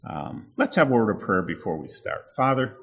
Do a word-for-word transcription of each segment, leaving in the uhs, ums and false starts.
Um, let's have a word of prayer before we start. Father,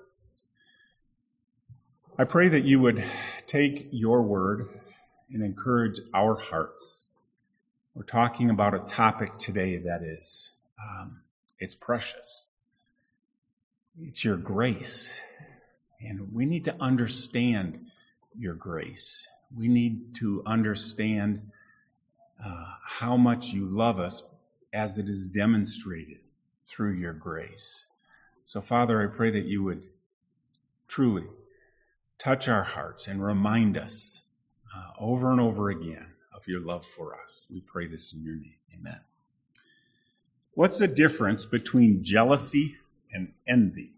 I pray that you would take your word and encourage our hearts. We're talking about a topic today that is, um, it's precious. It's your grace. And we need to understand your grace. We need to understand uh, how much you love us as it is demonstrated through your grace. So, Father, I pray that you would truly touch our hearts and remind us uh, over and over again of your love for us. We pray this in your name. Amen. What's the difference between jealousy and envy?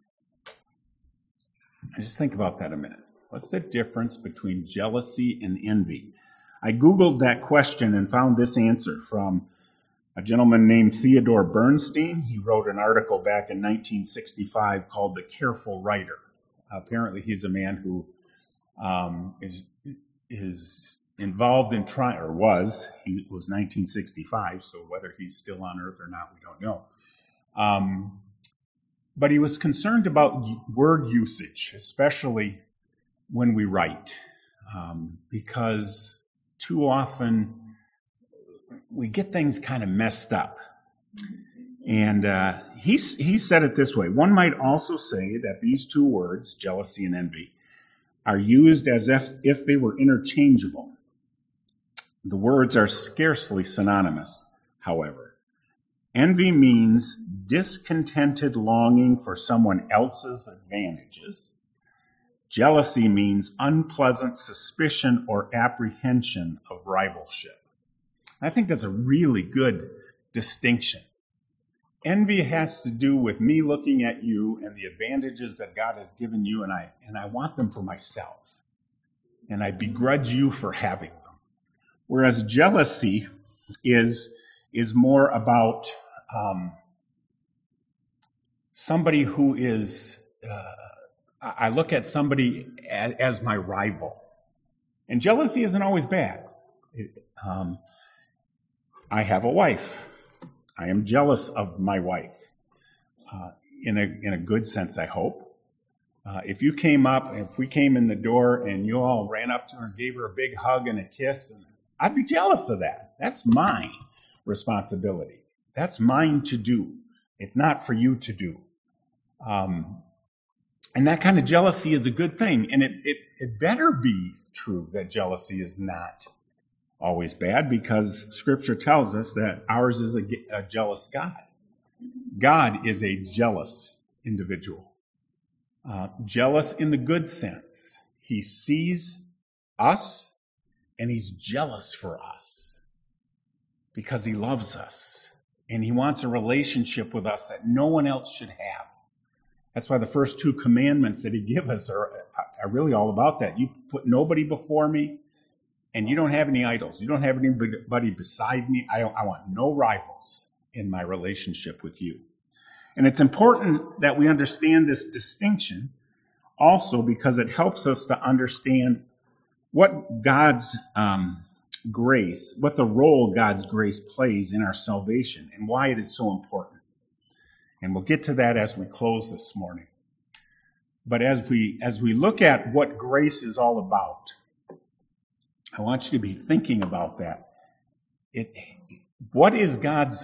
Just think about that a minute. What's the difference between jealousy and envy? I Googled that question and found this answer from a gentleman named Theodore Bernstein. He wrote an article back in nineteen sixty-five called The Careful Writer. Apparently, he's a man who um, is is involved in trying, or was, he was nineteen sixty-five, so whether he's still on earth or not, we don't know. Um, but he was concerned about word usage, especially when we write, um, because too often we get things kind of messed up. And uh, he, he said it this way: one might also say that these two words, jealousy and envy, are used as if, if they were interchangeable. The words are scarcely synonymous, however. Envy means discontented longing for someone else's advantages. Jealousy means unpleasant suspicion or apprehension of rivalship. I think that's a really good distinction. Envy has to do with me looking at you and the advantages that God has given you, and I and I want them for myself. And I begrudge you for having them. Whereas jealousy is, is more about um, somebody who is, uh, I look at somebody as, as my rival. And jealousy isn't always bad. It, um, I have a wife. I am jealous of my wife, uh, in a in a good sense, I hope. Uh, if you came up, if we came in the door and you all ran up to her and gave her a big hug and a kiss, I'd be jealous of that. That's my responsibility. That's mine to do. It's not for you to do. Um, and that kind of jealousy is a good thing. And it, it, it better be true that jealousy is not always bad, because Scripture tells us that ours is a, a jealous God. God is a jealous individual. Uh, jealous in the good sense. He sees us and he's jealous for us because he loves us and he wants a relationship with us that no one else should have. That's why the first two commandments that he gives us are, are really all about that. You put nobody before me, and you don't have any idols. You don't have anybody beside me. I, don't, I want no rivals in my relationship with you. And it's important that we understand this distinction also because it helps us to understand what God's um, grace, what the role God's grace plays in our salvation and why it is so important. And we'll get to that as we close this morning. But as we as we look at what grace is all about, I want you to be thinking about that. It, what is God's,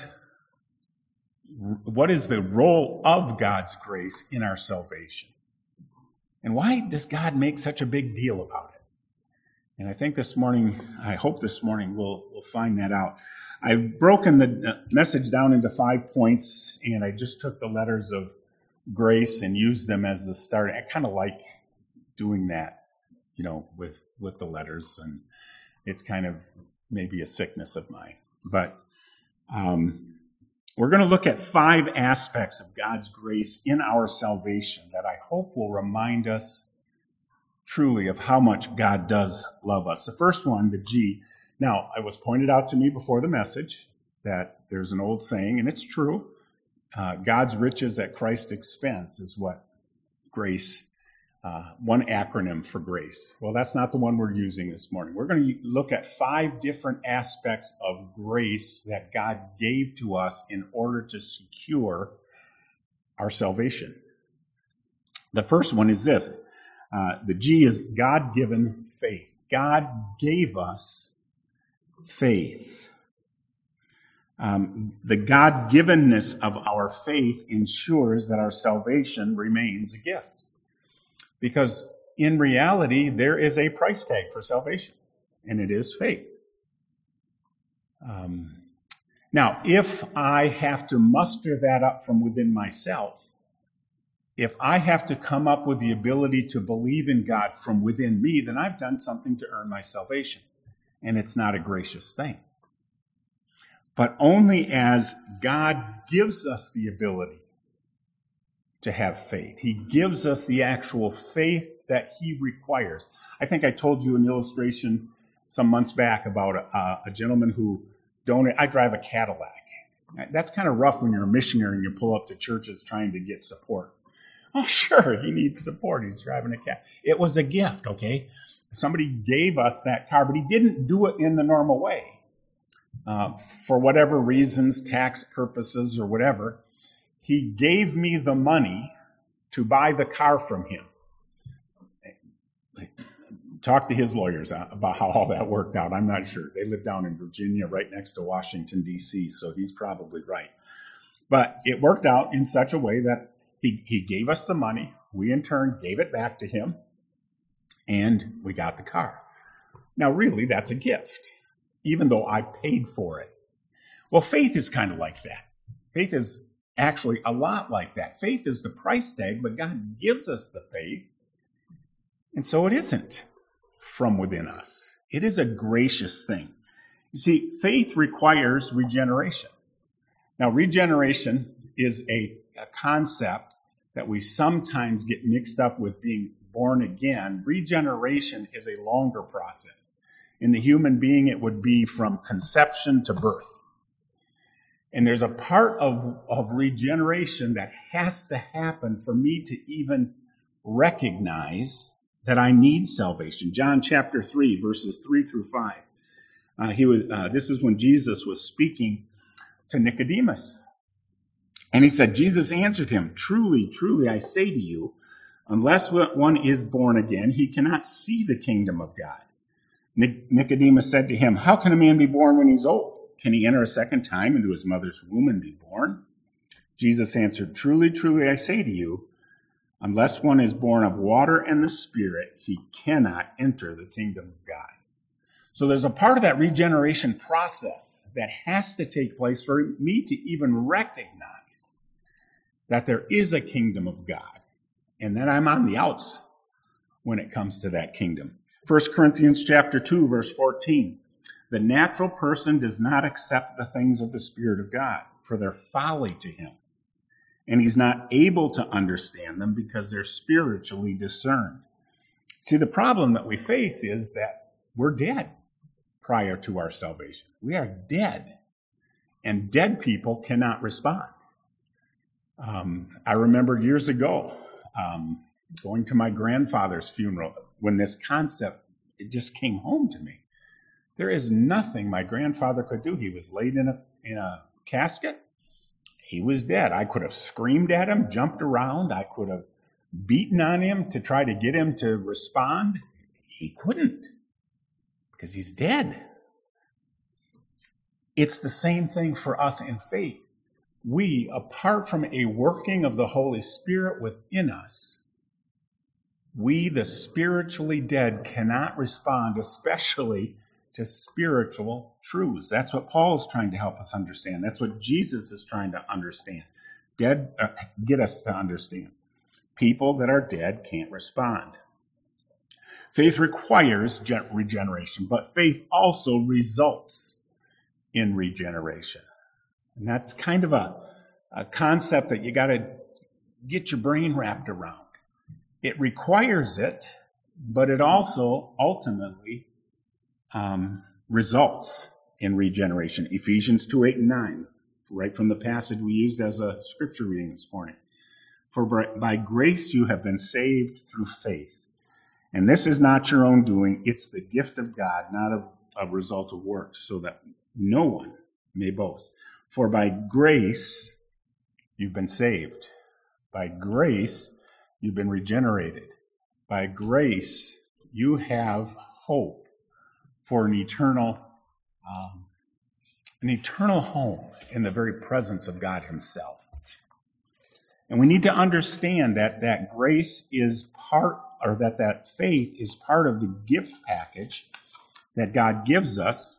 what is the role of God's grace in our salvation? And why does God make such a big deal about it? And I think this morning, I hope this morning we'll, we'll find that out. I've broken the message down into five points, and I just took the letters of grace and used them as the start. I kind of like doing that, you know, with, with the letters, and it's kind of maybe a sickness of mine. But um, we're going to look at five aspects of God's grace in our salvation that I hope will remind us truly of how much God does love us. The first one, the G. Now, it was pointed out to me before the message that there's an old saying, and it's true. Uh, God's riches at Christ's expense is what grace, uh, one acronym for grace. Well, that's not the one we're using this morning. We're going to look at five different aspects of grace that God gave to us in order to secure our salvation. The first one is this. Uh, the G is God-given faith. God gave us faith. Um, the God-givenness of our faith ensures that our salvation remains a gift. Because in reality, there is a price tag for salvation, and it is faith. Um, now, if I have to muster that up from within myself, if I have to come up with the ability to believe in God from within me, then I've done something to earn my salvation, and it's not a gracious thing. But only as God gives us the ability to have faith. He gives us the actual faith that he requires. I think I told you an illustration some months back about a, a gentleman who donated. I drive a Cadillac. That's kind of rough when you're a missionary and you pull up to churches trying to get support. Oh, sure, he needs support. He's driving a Cadillac. It was a gift, okay? Somebody gave us that car, but he didn't do it in the normal way. Uh, for whatever reasons, tax purposes or whatever, he gave me the money to buy the car from him. Talk to his lawyers about how all that worked out. I'm not sure. They live down in Virginia, right next to Washington, D C, so he's probably right. But it worked out in such a way that he, he gave us the money. We, in turn, gave it back to him, and we got the car. Now, really, that's a gift, even though I paid for it. Well, faith is kind of like that. Faith is actually a lot like that. Faith is the price tag, but God gives us the faith. And so it isn't from within us. It is a gracious thing. You see, faith requires regeneration. Now, regeneration is a, a concept that we sometimes get mixed up with being born again. Regeneration is a longer process. In the human being, it would be from conception to birth. And there's a part of, of regeneration that has to happen for me to even recognize that I need salvation. John chapter three, verses three through five. Uh, he was. Uh, this is when Jesus was speaking to Nicodemus. And he said, Jesus answered him, "Truly, truly, I say to you, unless one is born again, he cannot see the kingdom of God." Nicodemus said to him, "How can a man be born when he's old? Can he enter a second time into his mother's womb and be born?" Jesus answered, "Truly, truly, I say to you, unless one is born of water and the Spirit, he cannot enter the kingdom of God." So there's a part of that regeneration process that has to take place for me to even recognize that there is a kingdom of God and that I'm on the outs when it comes to that kingdom. First Corinthians chapter two, verse fourteen. The natural person does not accept the things of the Spirit of God, for they're folly to him. And he's not able to understand them because they're spiritually discerned. See, the problem that we face is that we're dead prior to our salvation. We are dead. And dead people cannot respond. Um, I remember years ago um, going to my grandfather's funeral when this concept, it just came home to me. There is nothing my grandfather could do. He was laid in a, in a casket. He was dead. I could have screamed at him, jumped around. I could have beaten on him to try to get him to respond. He couldn't because he's dead. It's the same thing for us in faith. We, apart from a working of the Holy Spirit within us, we, the spiritually dead, cannot respond, especially to spiritual truths. That's what Paul's trying to help us understand. That's what Jesus is trying to understand. Dead, uh, get us to understand. People that are dead can't respond. Faith requires regeneration, but faith also results in regeneration. And that's kind of a, a concept that you got to get your brain wrapped around. It requires it, but it also ultimately um, results in regeneration. Ephesians two, eight, and nine, right from the passage we used as a scripture reading this morning. For by grace you have been saved through faith. And this is not your own doing. It's the gift of God, not a, a result of works, so that no one may boast. For by grace you've been saved By grace, you've been regenerated. By grace, you have hope for an eternal, um, an eternal home in the very presence of God himself. And we need to understand that that grace is part, or that that faith is part of the gift package that God gives us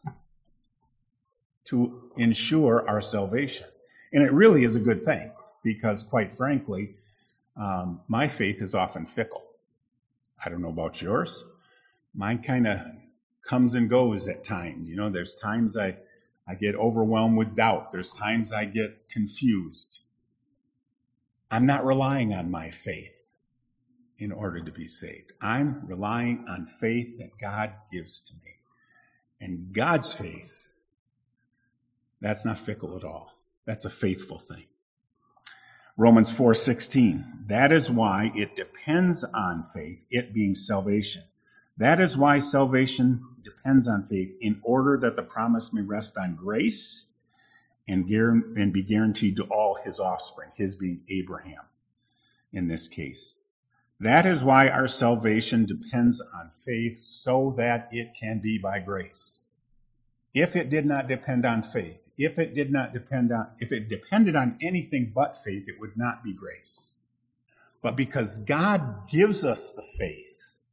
to ensure our salvation. And it really is a good thing, because quite frankly, um, my faith is often fickle. I don't know about yours. Mine kind of comes and goes at times. You know, there's times I, I get overwhelmed with doubt. There's times I get confused. I'm not relying on my faith in order to be saved. I'm relying on faith that God gives to me. And God's faith, that's not fickle at all. That's a faithful thing. Romans four sixteen, that is why it depends on faith, it being salvation. That is why salvation depends on faith, in order that the promise may rest on grace and, and be guaranteed to all his offspring, his being Abraham in this case. That is why our salvation depends on faith, so that it can be by grace. If it did not depend on faith, if it did not depend on, if it depended on anything but faith, it would not be grace. But because God gives us the faith,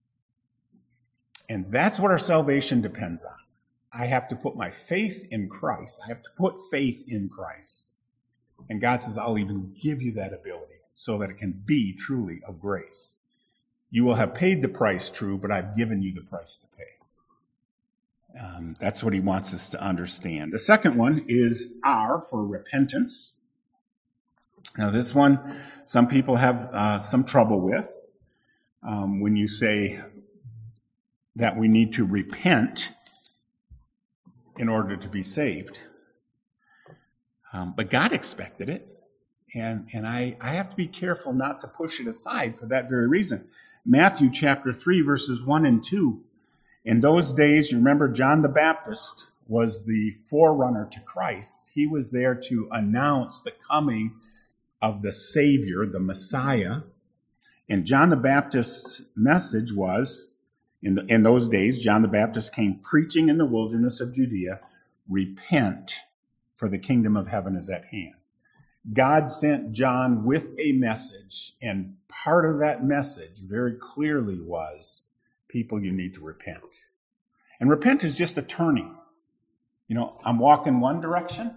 and that's what our salvation depends on. I have to put my faith in Christ. I have to put faith in Christ. And God says, I'll even give you that ability so that it can be truly of grace. You will have paid the price, true, but I've given you the price to pay. Um, that's what he wants us to understand. The second one is R for repentance. Now this one, some people have uh, some trouble with. Um, when you say that we need to repent in order to be saved. Um, but God expected it. And, and I, I have to be careful not to push it aside for that very reason. Matthew chapter three, verses one and two. In those days, you remember John the Baptist was the forerunner to Christ. He was there to announce the coming of the Savior, the Messiah. And John the Baptist's message was, in, the, in those days, John the Baptist came preaching in the wilderness of Judea, repent, for the kingdom of heaven is at hand. God sent John with a message, and part of that message very clearly was, people, you need to repent. And repent is just a turning. You know, I'm walking one direction,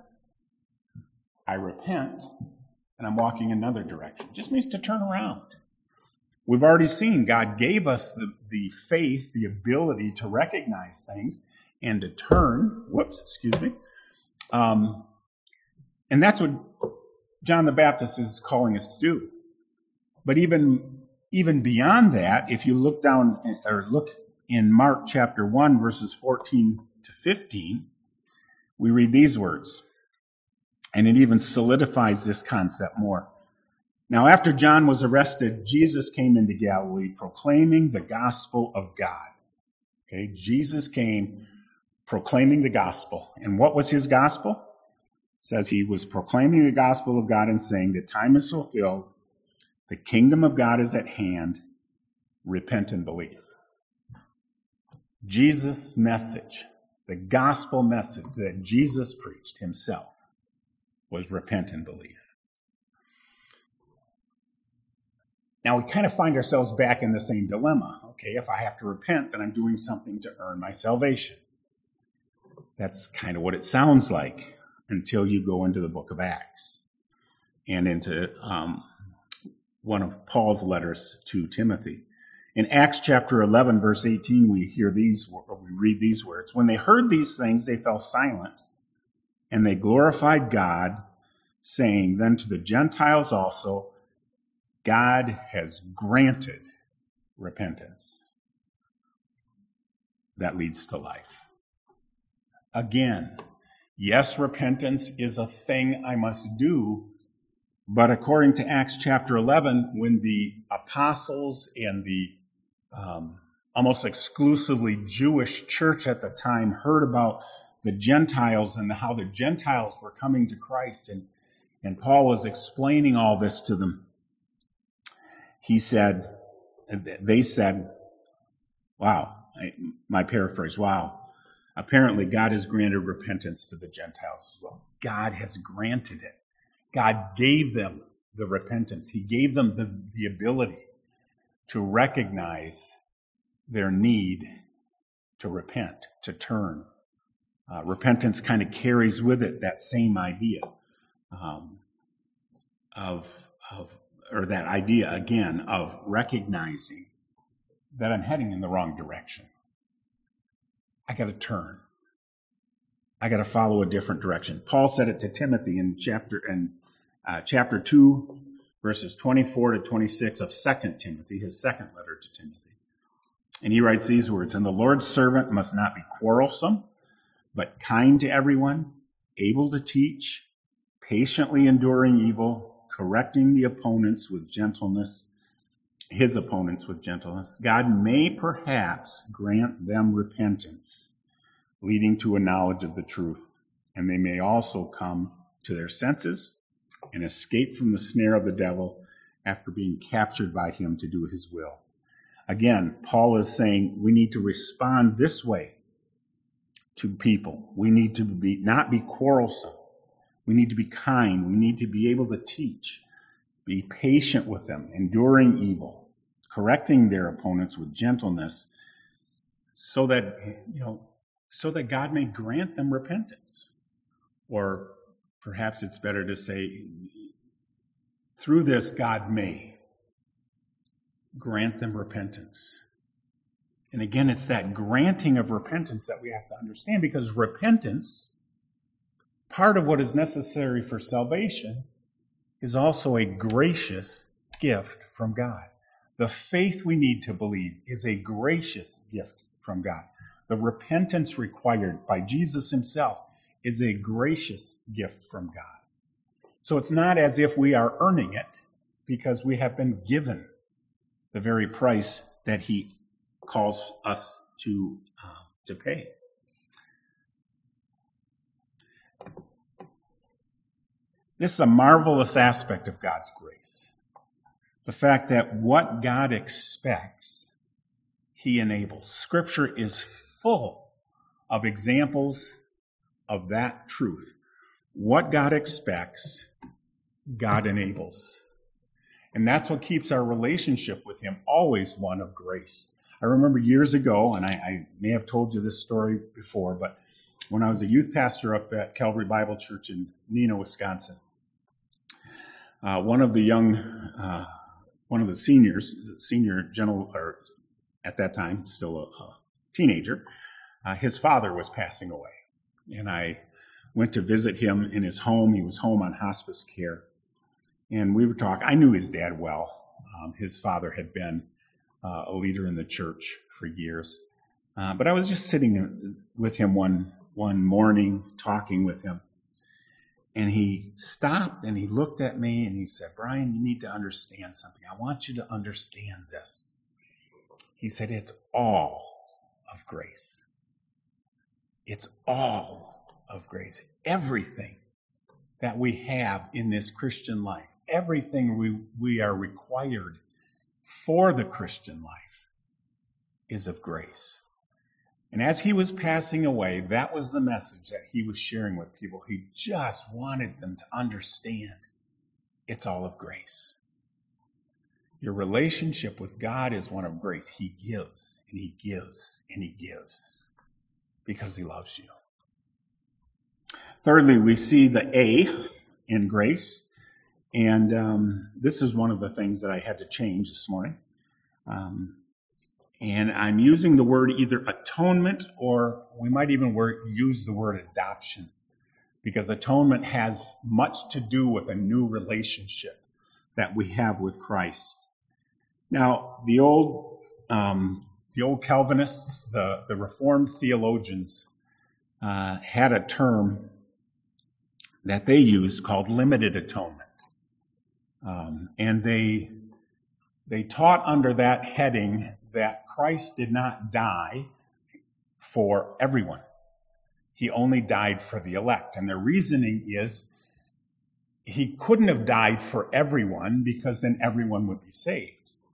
I repent, and I'm walking another direction. It just means to turn around. We've already seen God gave us the, the faith, the ability to recognize things and to turn. Whoops, excuse me. Um, and that's what John the Baptist is calling us to do. But even, even beyond that, if you look down or look in Mark chapter one, verses fourteen to fifteen, we read these words. And it even solidifies this concept more. Now, after John was arrested, Jesus came into Galilee proclaiming the gospel of God. Okay, Jesus came proclaiming the gospel. And what was his gospel? It says he was proclaiming the gospel of God and saying, the time is fulfilled, the kingdom of God is at hand, repent and believe. Jesus' message, the gospel message that Jesus preached himself, was repent and believe. Now, we kind of find ourselves back in the same dilemma. Okay, if I have to repent, then I'm doing something to earn my salvation. That's kind of what it sounds like until you go into the book of Acts and into um, one of Paul's letters to Timothy. In Acts chapter eleven, verse eighteen, we hear these, we read these words. When they heard these things, they fell silent, and they glorified God, saying, then to the Gentiles also, God has granted repentance that leads to life. Again, yes, repentance is a thing I must do, but according to Acts chapter eleven, when the apostles and the um, almost exclusively Jewish church at the time heard about the Gentiles and how the Gentiles were coming to Christ, and, and Paul was explaining all this to them, he said, they said, wow, I, my paraphrase, wow, apparently God has granted repentance to the Gentiles as well. God has granted it. God gave them the repentance. He gave them the, the ability to recognize their need to repent, to turn. Uh, repentance kind of carries with it that same idea um, of, of, or that idea again of recognizing that I'm heading in the wrong direction. I got to turn. I got to follow a different direction. Paul said it to Timothy in chapter in uh, chapter two, verses twenty-four to twenty-six of Second Timothy, his second letter to Timothy. And he writes these words, "And the Lord's servant must not be quarrelsome, but kind to everyone, able to teach, patiently enduring evil, correcting the opponents with gentleness, his opponents with gentleness. God may perhaps grant them repentance, leading to a knowledge of the truth, and they may also come to their senses and escape from the snare of the devil after being captured by him to do his will." Again, Paul is saying we need to respond this way to people. We need to be not be quarrelsome. We need to be kind. We need to be able to teach, be patient with them, enduring evil, correcting their opponents with gentleness, so that, you know, so that God may grant them repentance. Or perhaps it's better to say, through this, God may grant them repentance. And again, it's that granting of repentance that we have to understand, because repentance, part of what is necessary for salvation, is also a gracious gift from God. The faith we need to believe is a gracious gift from God. The repentance required by Jesus himself is a gracious gift from God. So it's not as if we are earning it, because we have been given the very price that he calls us to, uh, to pay. This is a marvelous aspect of God's grace. The fact that what God expects, he enables. Scripture is full of examples of that truth. What God expects, God enables. And that's what keeps our relationship with him always one of grace. I remember years ago, and I, I may have told you this story before, but when I was a youth pastor up at Calvary Bible Church in Neenah, Wisconsin, uh, one of the young, uh, one of the seniors, senior general, or at that time still a, a teenager, uh, his father was passing away. And I went to visit him in his home. He was home on hospice care. And we would talk. I knew his dad well. Um, his father had been uh, a leader in the church for years. Uh, but I was just sitting with him one one morning, talking with him. And he stopped and he looked at me and he said, "Brian, you need to understand something. I want you to understand this." He said, "It's all of grace. It's all of grace. Everything that we have in this Christian life, everything we, we are required for the Christian life is of grace." And as he was passing away, that was the message that he was sharing with people. He just wanted them to understand it's all of grace. Your relationship with God is one of grace. He gives, and he gives, and he gives because he loves you. Thirdly, we see the A in grace. And um, this is one of the things that I had to change this morning. Um, and I'm using the word either atonement, or we might even word, use the word adoption, because atonement has much to do with a new relationship that we have with Christ. Now, the old um, the old Calvinists, the, the Reformed theologians, uh, had a term that they used called limited atonement. Um, and they they taught under that heading that Christ did not die for everyone. He only died for the elect. And their reasoning is he couldn't have died for everyone, because then everyone would be saved.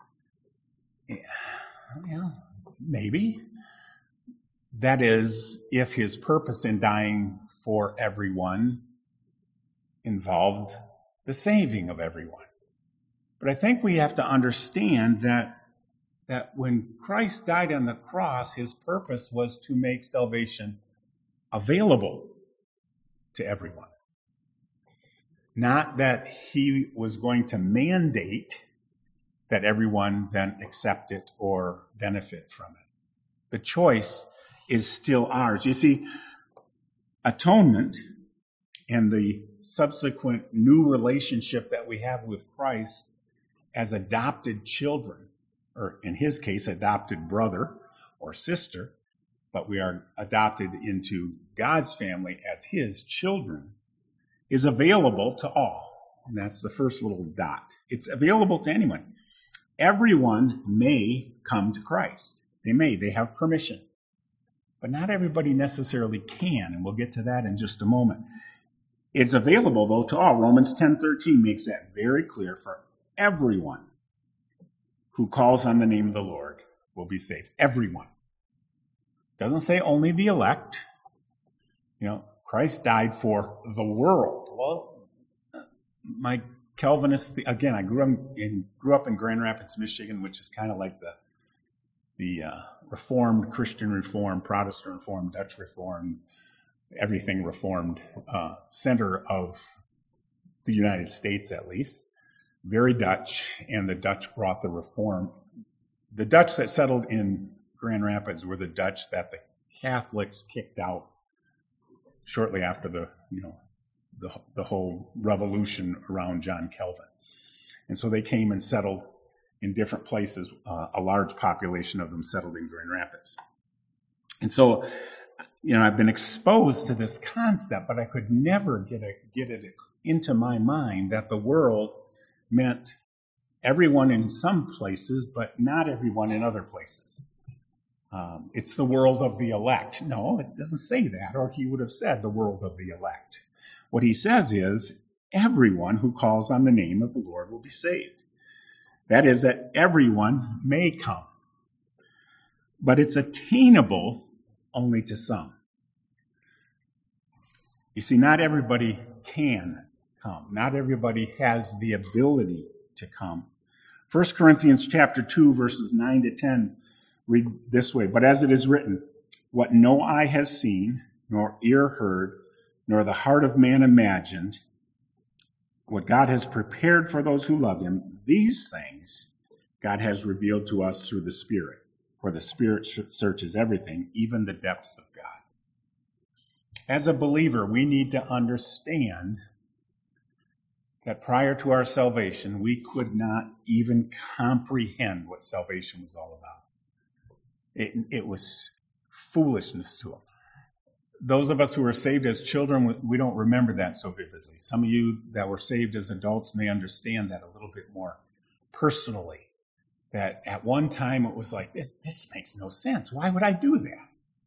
Yeah, maybe. That is, if his purpose in dying for everyone involved the saving of everyone. But I think we have to understand that, that when Christ died on the cross, his purpose was to make salvation available to everyone. Not that he was going to mandate that everyone then accept it or benefit from it. The choice is still ours. You see, atonement and the subsequent new relationship that we have with Christ as adopted children, or in his case, adopted brother or sister, but we are adopted into God's family as his children, is available to all. And that's the first little dot. It's available to anyone. Everyone may come to Christ. They may. They have permission. But not everybody necessarily can, and we'll get to that in just a moment. It's available, though, to all. Romans ten thirteen makes that very clear. For everyone who calls on the name of the Lord will be saved. Everyone. Doesn't say only the elect. You know, Christ died for the world. Well, my Calvinist, again, I grew up in grew up in Grand Rapids, Michigan, which is kind of like the the uh, Reformed, Christian Reformed, Protestant Reformed, Dutch Reformed, everything Reformed uh, center of the United States, at least. Very Dutch, and the Dutch brought the Reform. The Dutch that settled in Grand Rapids were the Dutch that the Catholics kicked out shortly after the, you know, the the whole revolution around John Calvin. And so they came and settled in different places. Uh, a large population of them settled in Grand Rapids. And so, you know, I've been exposed to this concept, but I could never get a, get it into my mind that the world meant everyone in some places, but not everyone in other places. Um, it's the world of the elect. No, it doesn't say that, or he would have said the world of the elect. What he says is, everyone who calls on the name of the Lord will be saved. That is, that everyone may come. But it's attainable only to some. You see, not everybody can come. Not everybody has the ability to come. First Corinthians chapter two, verses nine to ten read this way. But as it is written, what no eye has seen, nor ear heard, nor the heart of man imagined, what God has prepared for those who love him, these things God has revealed to us through the Spirit. For the Spirit searches everything, even the depths of God. As a believer, we need to understand that prior to our salvation, we could not even comprehend what salvation was all about. It, it was foolishness to them. Those of us who were saved as children, we don't remember that so vividly. Some of you that were saved as adults may understand that a little bit more personally. That at one time it was like, this, this makes no sense. Why would I do that?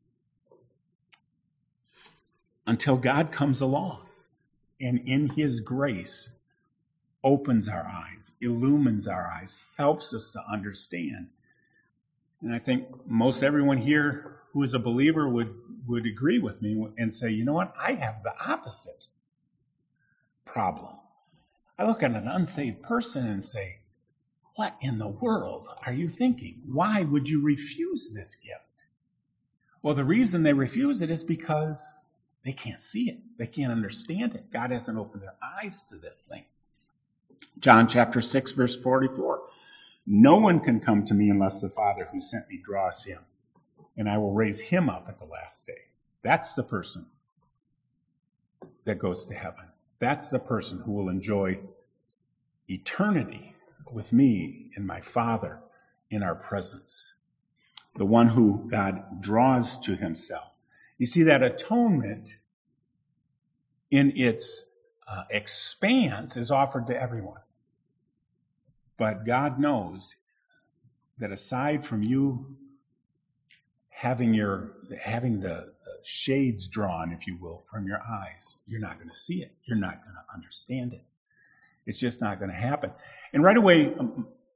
Until God comes along and in his grace opens our eyes, illumines our eyes, helps us to understand. And I think most everyone here who is a believer would, would agree with me and say, you know what? I have the opposite problem. I look at an unsaved person and say, what in the world are you thinking? Why would you refuse this gift? Well, the reason they refuse it is because they can't see it. They can't understand it. God hasn't opened their eyes to this thing. John chapter six, verse forty-four. No one can come to me unless the Father who sent me draws him, and I will raise him up at the last day. That's the person that goes to heaven. That's the person who will enjoy eternity with me and my Father in our presence. The one who God draws to himself. You see, that atonement in its uh, expanse is offered to everyone. But God knows that aside from you having your having the, the shades drawn, if you will, from your eyes, you're not going to see it. You're not going to understand it. It's just not going to happen. And right away, um,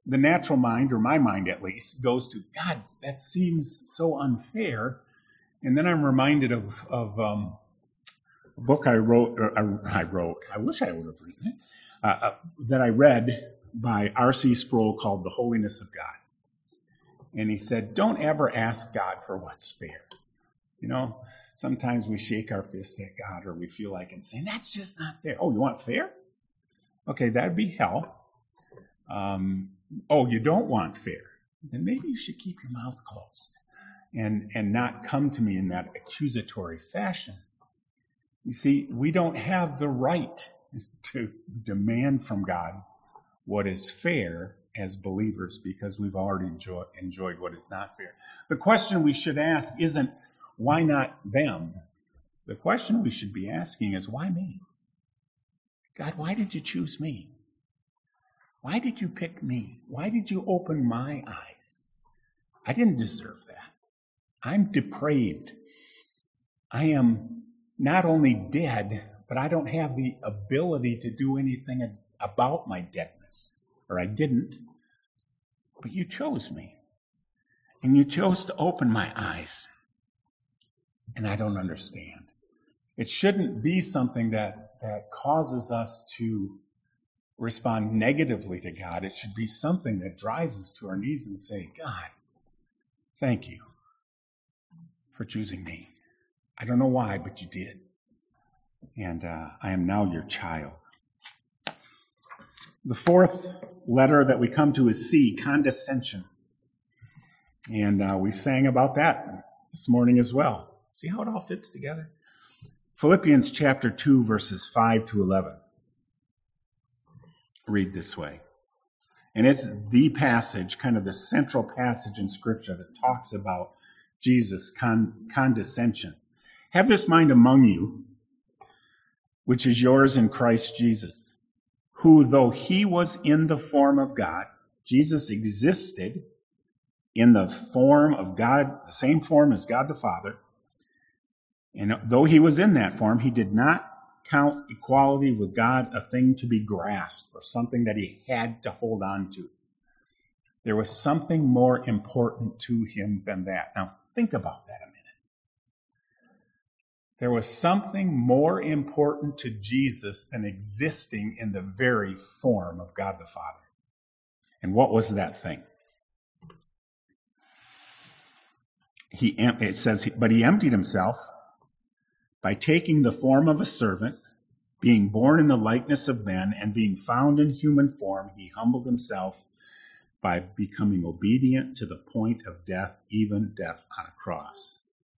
the natural mind, or my mind at least, goes to, God, that seems so unfair. And then I'm reminded of, of um, a book I wrote, or I, I wrote, I wish I would have written it, uh, uh, that I read by R C Sproul called The Holiness of God. And he said, don't ever ask God for what's fair. You know, sometimes we shake our fists at God, or we feel like and saying, that's just not fair. Oh, you want fair? Okay, that'd be hell. Um, oh, you don't want fair? Then maybe you should keep your mouth closed and, and not come to me in that accusatory fashion. You see, we don't have the right to demand from God what is fair as believers, because we've already enjoy, enjoyed what is not fair. The question we should ask isn't, why not them? The question we should be asking is, why me? God, why did you choose me? Why did you pick me? Why did you open my eyes? I didn't deserve that. I'm depraved. I am not only dead, but I don't have the ability to do anything about my deadness. Or I didn't. But you chose me. And you chose to open my eyes. And I don't understand. It shouldn't be something that, that causes us to respond negatively to God. It should be something that drives us to our knees and say, God, thank you for choosing me. I don't know why, but you did. And uh, I am now your child. The fourth letter that we come to is C, condescension. And uh, we sang about that this morning as well. See how it all fits together? Philippians chapter two, verses five to eleven. Read this way. And it's the passage, kind of the central passage in Scripture that talks about Jesus' con- condescension. Have this mind among you, which is yours in Christ Jesus, who, though he was in the form of God, Jesus existed in the form of God, the same form as God the Father. And though he was in that form, he did not count equality with God a thing to be grasped or something that he had to hold on to. There was something more important to him than that. Now, think about that a minute. There was something more important to Jesus than existing in the very form of God the Father. And what was that thing? He, it says, but he emptied himself by taking the form of a servant, being born in the likeness of men, and being found in human form, he humbled himself by becoming obedient to the point of death, even death on a cross.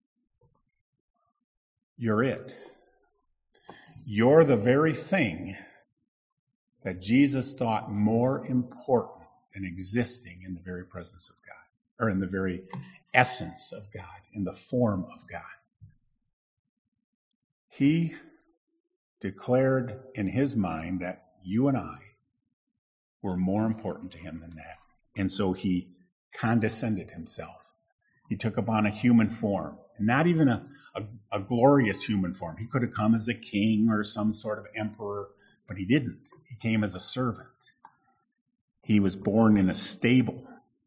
You're it. You're the very thing that Jesus thought more important than existing in the very presence of God, or in the very essence of God, in the form of God. He declared in his mind that you and I were more important to him than that. And so he condescended himself. He took upon a human form, and not even a, a, a glorious human form. He could have come as a king or some sort of emperor, but he didn't. He came as a servant. He was born in a stable.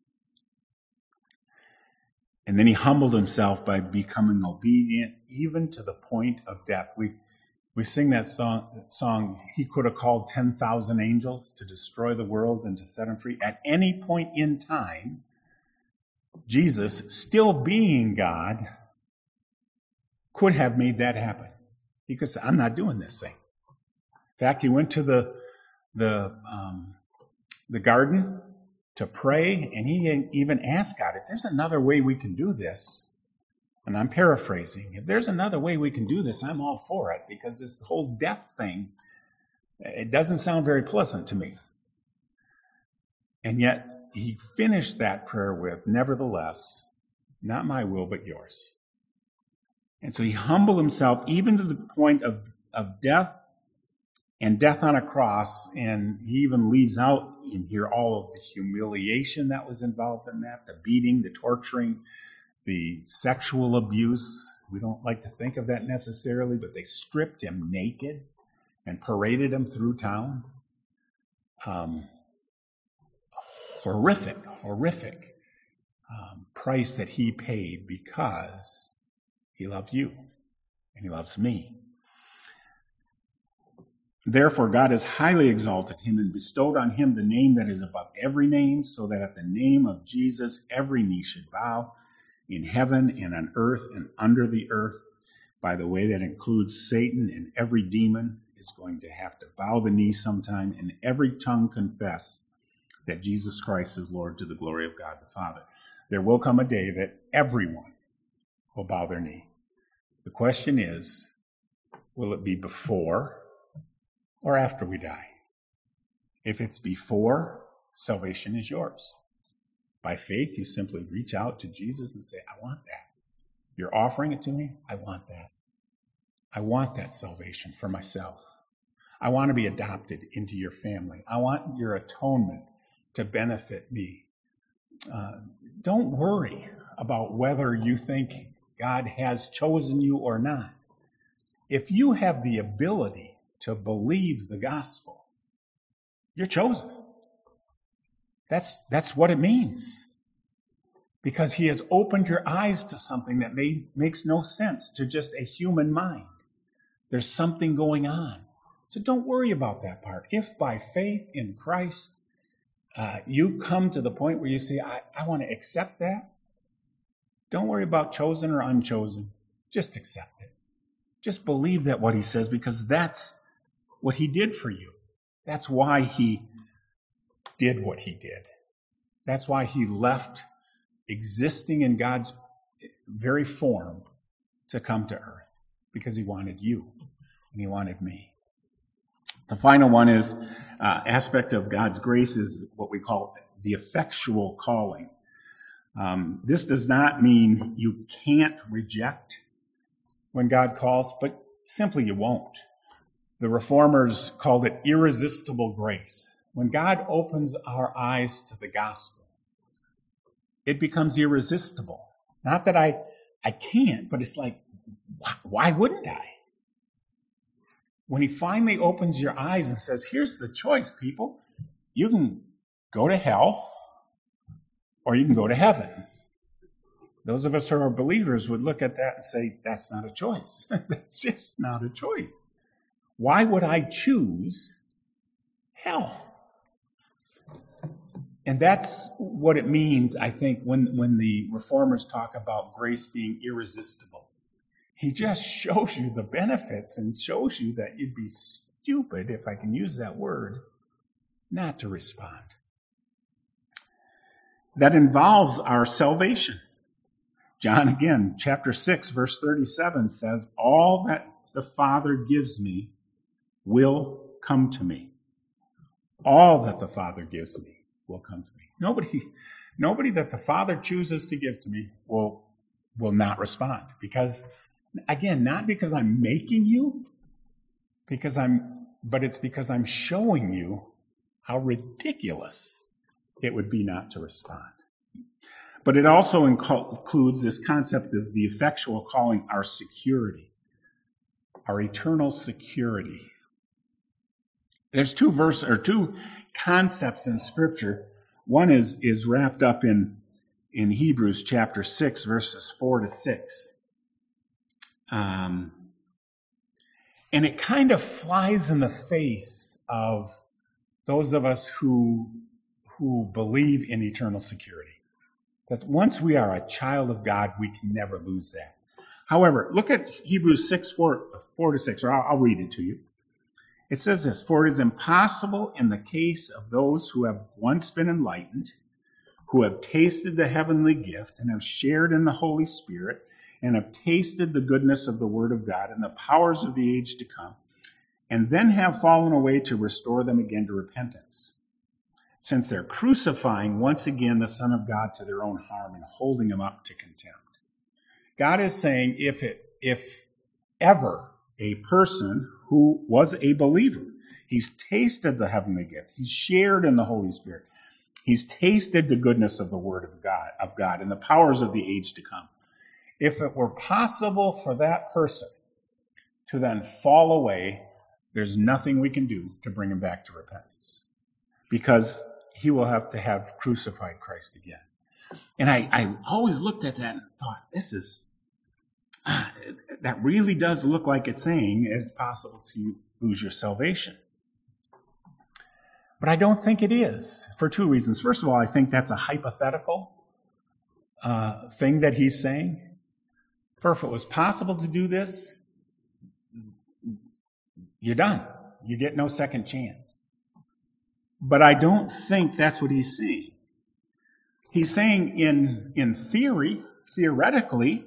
And then he humbled himself by becoming obedient even to the point of death. We we sing that song, song he could have called ten thousand angels to destroy the world and to set him free. At any point in time, Jesus, still being God, could have made that happen. He could say, I'm not doing this thing. In fact, he went to the, the, um, the garden to pray, and he even asked God, if there's another way we can do this, and I'm paraphrasing, if there's another way we can do this, I'm all for it, because this whole death thing, it doesn't sound very pleasant to me. And yet, he finished that prayer with, nevertheless, not my will, but yours. And so he humbled himself even to the point of, of death, and death on a cross, and he even leaves out in here all of the humiliation that was involved in that, the beating, the torturing, the sexual abuse. We don't like to think of that necessarily, but they stripped him naked and paraded him through town. Um, horrific, horrific um, price that he paid because he loved you and he loves me. Therefore, God has highly exalted him and bestowed on him the name that is above every name, so that at the name of Jesus every knee should bow, in heaven and on earth and under the earth. By the way, that includes Satan, and every demon is going to have to bow the knee sometime, and every tongue confess that Jesus Christ is Lord, to the glory of God the Father. There will come a day that everyone will bow their knee. The question is, will it be before or after we die? If it's before, salvation is yours. By faith, you simply reach out to Jesus and say, I want that. You're offering it to me? I want that. I want that salvation for myself. I want to be adopted into your family. I want your atonement to benefit me. Uh, don't worry about whether you think God has chosen you or not. If you have the ability to believe the gospel, you're chosen. That's, that's what it means. Because he has opened your eyes to something that may, makes no sense to just a human mind. There's something going on. So don't worry about that part. If by faith in Christ, uh, you come to the point where you say, I, I want to accept that, don't worry about chosen or unchosen. Just accept it. Just believe that what he says, because that's what he did for you. That's why he did what he did. That's why he left existing in God's very form to come to earth, because he wanted you and he wanted me. The final one is uh, aspect of God's grace is what we call the effectual calling. Um, this does not mean you can't reject when God calls, but simply you won't. The Reformers called it irresistible grace. When God opens our eyes to the gospel, it becomes irresistible. Not that I, I can't, but it's like, why wouldn't I? When he finally opens your eyes and says, here's the choice, people. You can go to hell or you can go to heaven. Those of us who are believers would look at that and say, that's not a choice. That's just not a choice. Why would I choose hell? And that's what it means, I think, when, when the Reformers talk about grace being irresistible. He just shows you the benefits and shows you that you'd be stupid, if I can use that word, not to respond. That involves our salvation. John, again, chapter six, verse thirty-seven says, all that the Father gives me will come to me. All that the Father gives me will come to me. Nobody, nobody that the Father chooses to give to me will, will not respond. Because, again, not because I'm making you, because I'm, but it's because I'm showing you how ridiculous it would be not to respond. But it also includes this concept of the effectual calling, our security, our eternal security. There's two verses or two concepts in Scripture. One is, is wrapped up in, in Hebrews chapter six, verses four to six. Um, and it kind of flies in the face of those of us who, who believe in eternal security. That once we are a child of God, we can never lose that. However, look at Hebrews six, four, four to six, or I'll, I'll read it to you. It says this, for it is impossible in the case of those who have once been enlightened, who have tasted the heavenly gift and have shared in the Holy Spirit and have tasted the goodness of the Word of God and the powers of the age to come, and then have fallen away to restore them again to repentance, since they're crucifying once again the Son of God to their own harm and holding him up to contempt. God is saying if it, if ever a person who was a believer, he's tasted the heavenly gift, he's shared in the Holy Spirit, he's tasted the goodness of the Word of God, of God and the powers of the age to come. If it were possible for that person to then fall away, there's nothing we can do to bring him back to repentance. Because he will have to have crucified Christ again. And I, I always looked at that and thought, this is, ah, that really does look like it's saying it's possible to lose your salvation. But I don't think it is, for two reasons. First of all, I think that's a hypothetical uh, thing that he's saying. For if it was possible to do this, you're done. You get no second chance. But I don't think that's what he's saying. He's saying in, in theory, theoretically,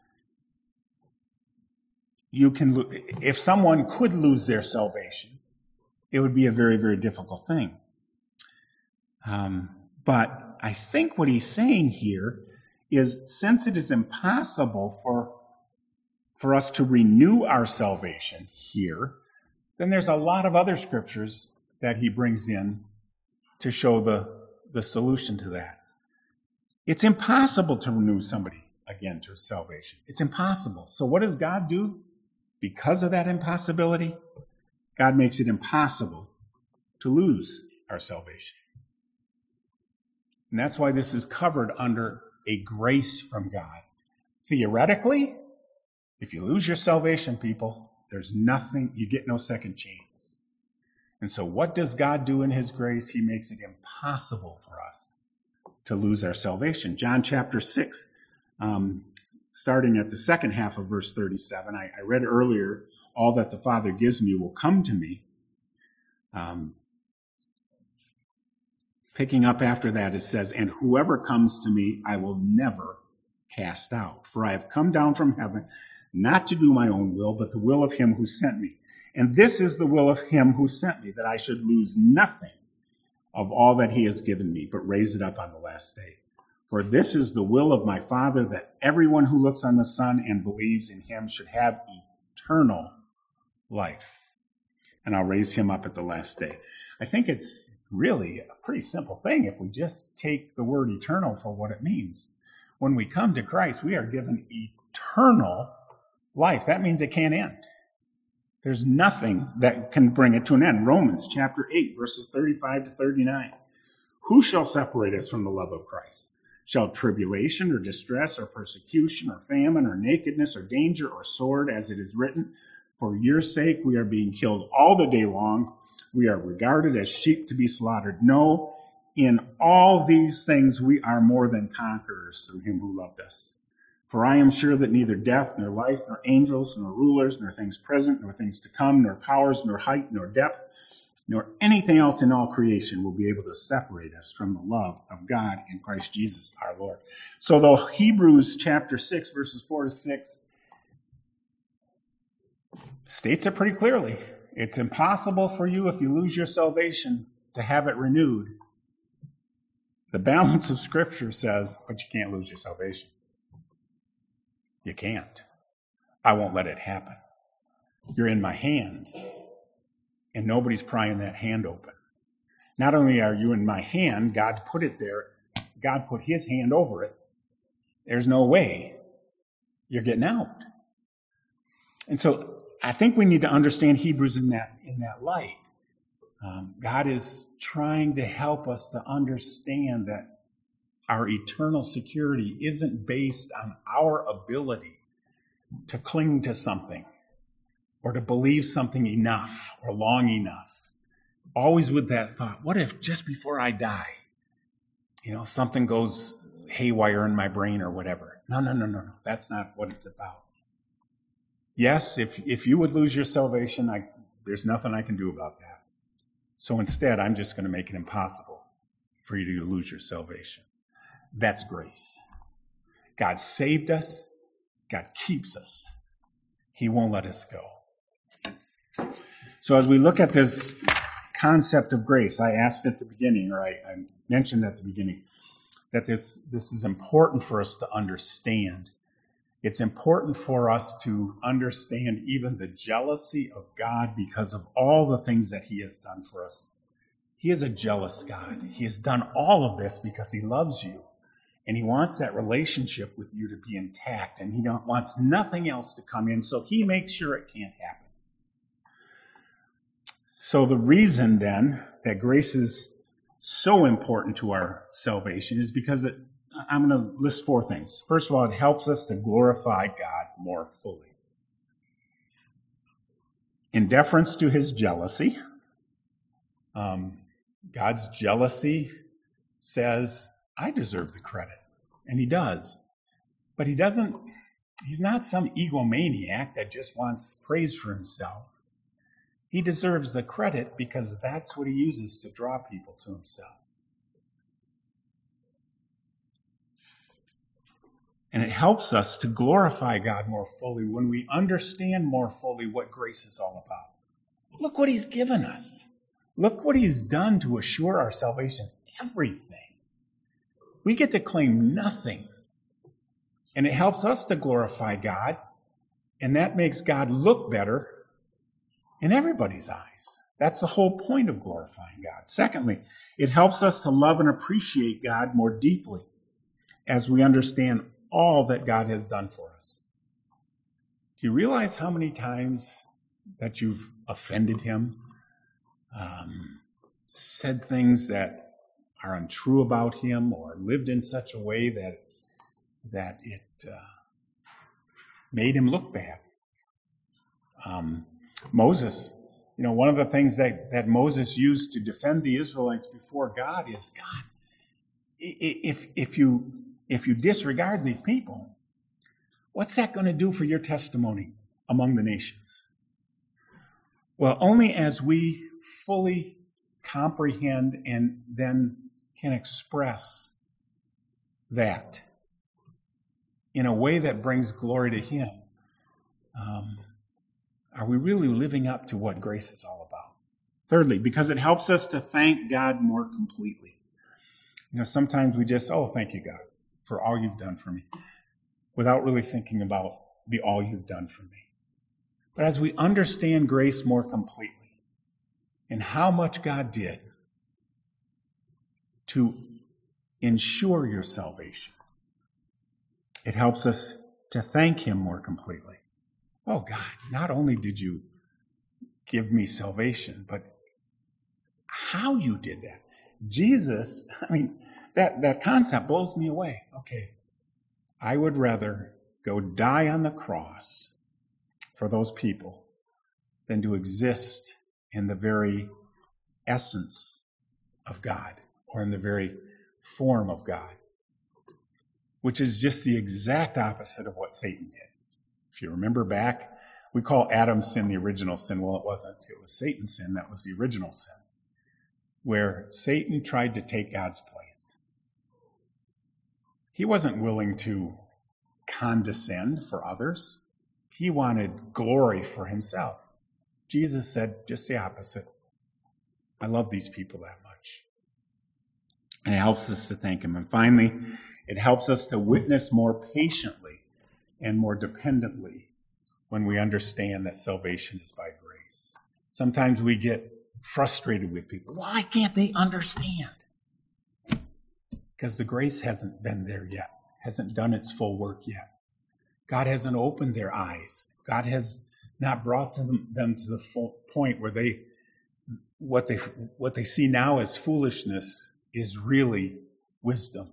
you can, lo- if someone could lose their salvation, it would be a very, very difficult thing. Um, but I think what he's saying here is, since it is impossible for, for us to renew our salvation here, then there's a lot of other scriptures that he brings in to show the, the solution to that. It's impossible to renew somebody again to salvation. It's impossible. So what does God do? Because of that impossibility, God makes it impossible to lose our salvation. And that's why this is covered under a grace from God. Theoretically, if you lose your salvation, people, there's nothing, you get no second chance. And so what does God do in his grace? He makes it impossible for us to lose our salvation. John chapter six, um, starting at the second half of verse thirty-seven, I, I read earlier, all that the Father gives me will come to me. Um, picking up after that, it says, and whoever comes to me, I will never cast out. For I have come down from heaven, not to do my own will, but the will of him who sent me. And this is the will of him who sent me, that I should lose nothing of all that he has given me, but raise it up on the last day. For this is the will of my Father, that everyone who looks on the Son and believes in him should have eternal life. And I'll raise him up at the last day. I think it's really a pretty simple thing if we just take the word eternal for what it means. When we come to Christ, we are given eternal life. That means it can't end. There's nothing that can bring it to an end. Romans chapter eight, verses thirty-five to thirty-nine. Who shall separate us from the love of Christ? Shall tribulation or distress or persecution or famine or nakedness or danger or sword, as it is written, for your sake we are being killed all the day long. We are regarded as sheep to be slaughtered. No, in all these things we are more than conquerors through him who loved us. For I am sure that neither death, nor life, nor angels, nor rulers, nor things present, nor things to come, nor powers, nor height, nor depth, nor anything else in all creation will be able to separate us from the love of God in Christ Jesus our Lord. So though Hebrews chapter six, verses four to six states it pretty clearly, it's impossible for you, if you lose your salvation, to have it renewed. The balance of Scripture says, but you can't lose your salvation. You can't. I won't let it happen. You're in my hand, and nobody's prying that hand open. Not only are you in my hand, God put it there. God put his hand over it. There's no way you're getting out. And so I think we need to understand Hebrews in that, in that light. Um, God is trying to help us to understand that our eternal security isn't based on our ability to cling to something or to believe something enough or long enough. Always with that thought, what if just before I die, you know, something goes haywire in my brain or whatever? No, no, no, no, no. That's not what it's about. Yes, if, if you would lose your salvation, I, there's nothing I can do about that. So instead, I'm just going to make it impossible for you to lose your salvation. That's grace. God saved us. God keeps us. He won't let us go. So as we look at this concept of grace, I asked at the beginning, or I, I mentioned at the beginning, that this, this is important for us to understand. It's important for us to understand even the jealousy of God because of all the things that he has done for us. He is a jealous God. He has done all of this because he loves you. And he wants that relationship with you to be intact. And he don't, wants nothing else to come in. So he makes sure it can't happen. So the reason then that grace is so important to our salvation is because it, I'm going to list four things. First of all, it helps us to glorify God more fully. In deference to his jealousy, um, God's jealousy says, I deserve the credit. And he does. But he doesn't, he's not some egomaniac that just wants praise for himself. He deserves the credit because that's what he uses to draw people to himself. And it helps us to glorify God more fully when we understand more fully what grace is all about. Look what he's given us. Look what he's done to assure our salvation. Everything. We get to claim nothing. And it helps us to glorify God. And that makes God look better in everybody's eyes. That's the whole point of glorifying God. Secondly, it helps us to love and appreciate God more deeply as we understand all that God has done for us. Do you realize how many times that you've offended him, um, said things that are untrue about him, or lived in such a way that that it uh, made him look bad? Um, Moses, you know, one of the things that, that Moses used to defend the Israelites before God is, God, if if you if you disregard these people, what's that going to do for your testimony among the nations? Well, only as we fully comprehend and then can express that in a way that brings glory to him, um, are we really living up to what grace is all about? Thirdly, because it helps us to thank God more completely. You know, sometimes we just, oh, thank you, God, for all you've done for me, without really thinking about the all you've done for me. But as we understand grace more completely and how much God did to ensure your salvation, it helps us to thank him more completely. Oh, God, not only did you give me salvation, but how you did that. Jesus, I mean, that, that concept blows me away. Okay, I would rather go die on the cross for those people than to exist in the very essence of God, or in the very form of God, which is just the exact opposite of what Satan did. If you remember back, we call Adam's sin the original sin. Well, it wasn't. It was Satan's sin that was the original sin, where Satan tried to take God's place. He wasn't willing to condescend for others. He wanted glory for himself. Jesus said just the opposite. I love these people that much. And it helps us to thank him. And finally, it helps us to witness more patiently and more dependently when we understand that salvation is by grace. Sometimes we get frustrated with people. Why can't they understand? Because the grace hasn't been there yet, hasn't done its full work yet. God hasn't opened their eyes. God has not brought to them, them to the full point where they, what they, what they see now as foolishness is really wisdom.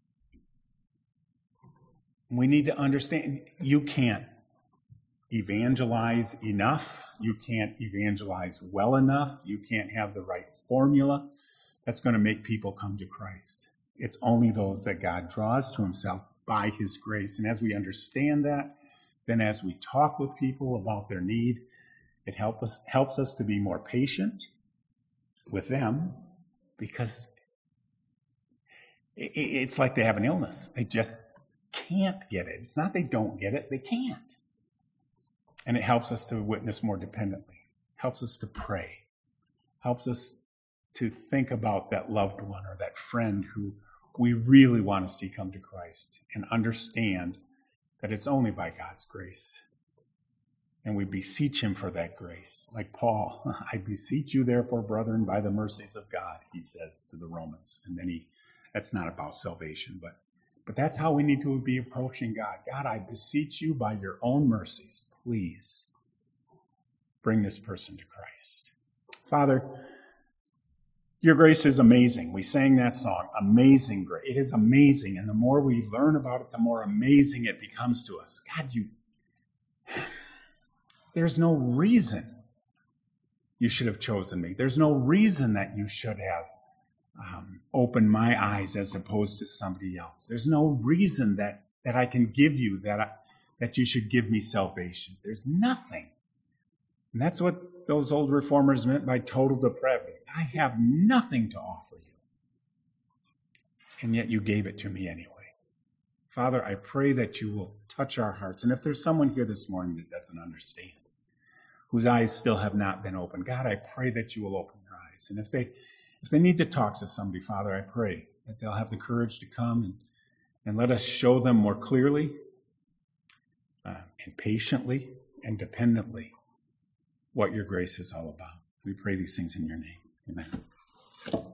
We need to understand, you can't evangelize enough. You can't evangelize well enough. You can't have the right formula that's going to make people come to Christ. It's only those that God draws to himself by his grace. And as we understand that, then as we talk with people about their need, it help us, helps us to be more patient with them, because it, it's like they have an illness. They just can't get it. It's not they don't get it, they can't. And it helps us to witness more dependently, helps us to pray, helps us to think about that loved one or that friend who we really want to see come to Christ, and understand that it's only by God's grace. And we beseech him for that grace. Like Paul, I beseech you therefore, brethren, by the mercies of God, he says to the Romans. And then he, that's not about salvation, but But that's how we need to be approaching God. God, I beseech you by your own mercies, please bring this person to Christ. Father, Your grace is amazing. We sang that song, Amazing Grace. It is amazing. And the more we learn about it, the more amazing it becomes to us. God, you, there's no reason you should have chosen me. There's no reason that you should have um, opened my eyes as opposed to somebody else. There's no reason that, that I can give you that, I, that you should give me salvation. There's nothing. And that's what those old reformers meant by total depravity. I have nothing to offer you. And yet you gave it to me anyway. Father, I pray that you will touch our hearts. And if there's someone here this morning that doesn't understand, whose eyes still have not been opened, God, I pray that you will open their eyes. And if they if they need to talk to somebody, Father, I pray that they'll have the courage to come and, and let us show them more clearly uh, and patiently and dependently what your grace is all about. We pray these things in your name. Amen.